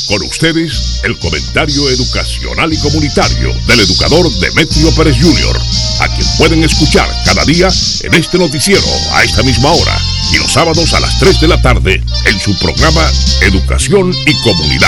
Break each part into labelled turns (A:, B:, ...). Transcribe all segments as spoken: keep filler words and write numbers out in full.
A: Con ustedes, el comentario educacional y comunitario del educador Demetrio Pérez junior, a quien pueden escuchar cada día en este noticiero a esta misma hora y los sábados a las tres de la tarde en su programa Educación y Comunidad.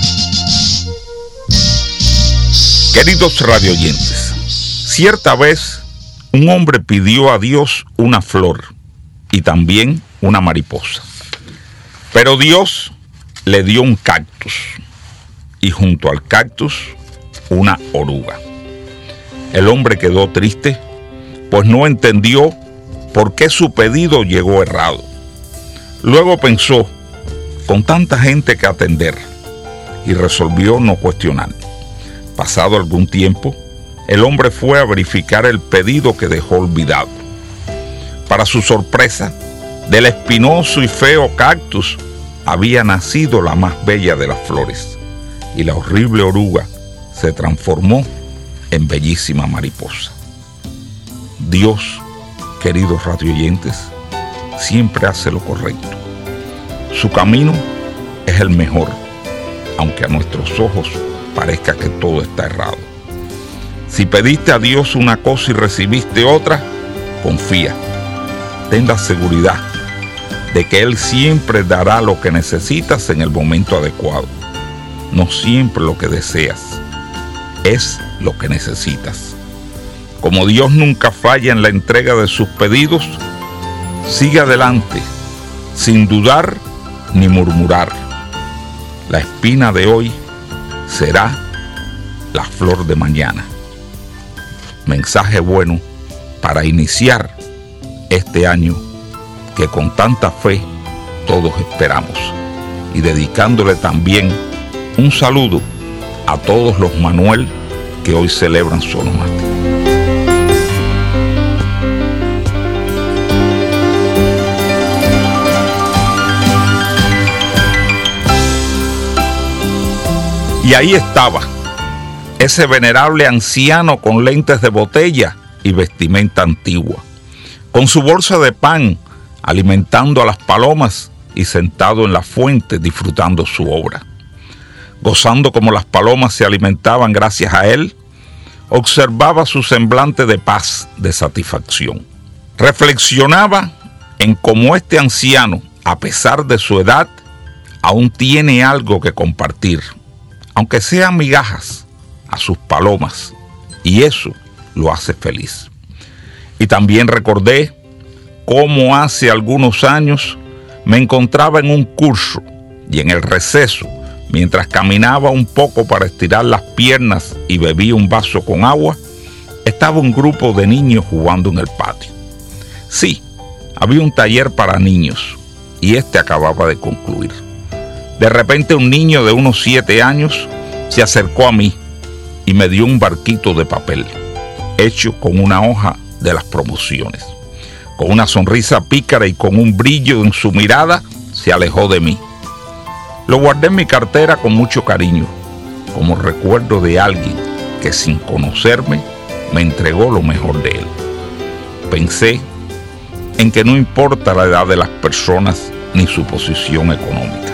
B: Queridos radioyentes, cierta vez un hombre pidió a Dios una flor y también una mariposa, pero Dios le dio un cactus y junto al cactus una oruga. El hombre quedó triste, pues no entendió por qué su pedido llegó errado. Luego pensó, con tanta gente que atender, y resolvió no cuestionar. Pasado algún tiempo, el hombre fue a verificar el pedido que dejó olvidado. Para su sorpresa, del espinoso y feo cactus había nacido la más bella de las flores, y la horrible oruga se transformó en bellísima mariposa. Dios, queridos radioyentes, siempre hace lo correcto. Su camino es el mejor, aunque a nuestros ojos parezca que todo está errado. Si pediste a Dios una cosa y recibiste otra, confía. Ten la seguridad de que Él siempre dará lo que necesitas en el momento adecuado. No siempre lo que deseas, es lo que necesitas. Como Dios nunca falla en la entrega de sus pedidos, sigue adelante, sin dudar ni murmurar. La espina de hoy será la flor de mañana. Mensaje bueno para iniciar este año que con tanta fe todos esperamos, y dedicándole también un saludo a todos los Manuel que hoy celebran su onomástica. Y ahí estaba ese venerable anciano con lentes de botella y vestimenta antigua, con su bolsa de pan, alimentando a las palomas y sentado en la fuente disfrutando su obra. Gozando como las palomas se alimentaban gracias a él, observaba su semblante de paz, de satisfacción. Reflexionaba en cómo este anciano, a pesar de su edad, aún tiene algo que compartir, aunque sean migajas, a sus palomas, y eso lo hace feliz. Y también recordé cómo hace algunos años me encontraba en un curso y en el receso, mientras caminaba un poco para estirar las piernas y bebía un vaso con agua, estaba un grupo de niños jugando en el patio. Sí, había un taller para niños y este acababa de concluir. De repente un niño de unos siete años se acercó a mí y me dio un barquito de papel hecho con una hoja de las promociones. Con una sonrisa pícara y con un brillo en su mirada, se alejó de mí. Lo guardé en mi cartera con mucho cariño, como recuerdo de alguien que sin conocerme me entregó lo mejor de él. Pensé en que no importa la edad de las personas ni su posición económica,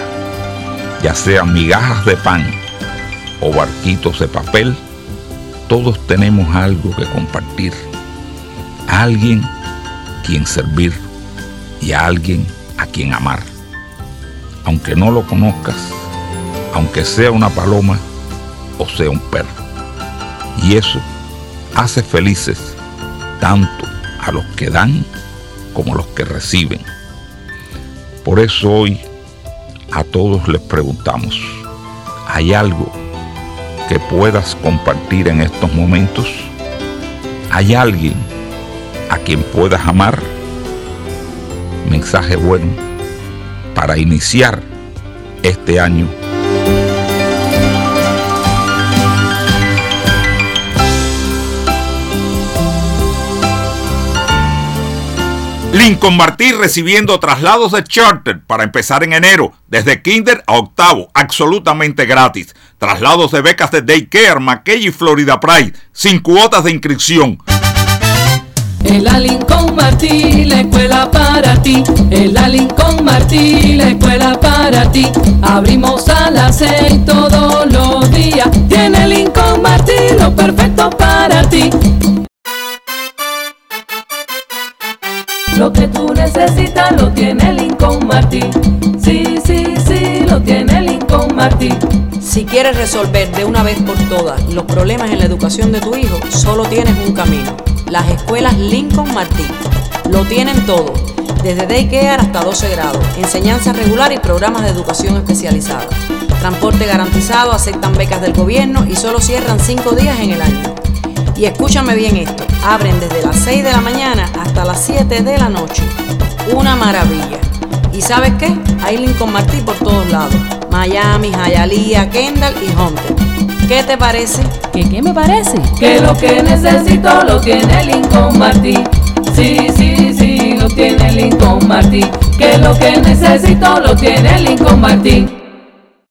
B: ya sean migajas de pan o barquitos de papel, todos tenemos algo que compartir, a alguien quien servir y a alguien a quien amar. Aunque no lo conozcas, aunque sea una paloma o sea un perro. Y eso hace felices tanto a los que dan como a los que reciben. Por eso hoy a todos les preguntamos, ¿hay algo que puedas compartir en estos momentos? ¿Hay alguien a quien puedas amar? Mensaje bueno para iniciar este año. Lincoln Martí recibiendo traslados de charter para empezar en enero, desde kinder a octavo, absolutamente gratis. Traslados de becas de Daycare, McKay y Florida Pride, sin cuotas de inscripción.
C: En la Lincoln Martí, la escuela para ti. En la Lincoln Martí, la escuela para ti. Abrimos a las seis todos los días. Tiene Lincoln Martí lo perfecto para ti. Lo que tú necesitas lo tiene Lincoln Martí. Sí, sí, sí, lo tiene Lincoln Martí.
D: Si quieres resolver de una vez por todas los problemas en la educación de tu hijo, solo tienes un camino: las escuelas Lincoln Martí. Lo tienen todo, desde daycare hasta doce grados, enseñanza regular y programas de educación especializada. Transporte garantizado, aceptan becas del gobierno y solo cierran cinco días en el año. Y escúchame bien esto, abren desde las seis de la mañana hasta las siete de la noche. Una maravilla. ¿Y sabes qué? Hay Lincoln Martí por todos lados: Miami, Hialeah, Kendall y Hunter. ¿Qué te parece?
C: ¿Qué, qué me parece? Que lo que necesito lo tiene Lincoln Martí. Sí, sí, sí, lo tiene Lincoln Martí. Que lo que necesito lo tiene Lincoln Martí.